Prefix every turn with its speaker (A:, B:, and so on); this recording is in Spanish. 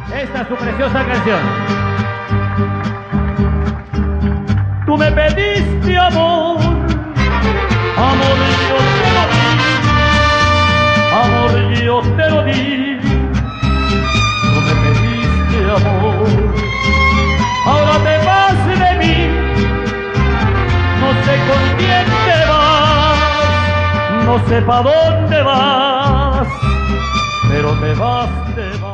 A: esta es su preciosa canción. Tú me pediste amor, amor yo te lo di, amor yo te lo di. Tú me pediste amor, ahora te vas de mí, no sé con quién te vas, no sé pa' dónde vas, pero te vas, te vas.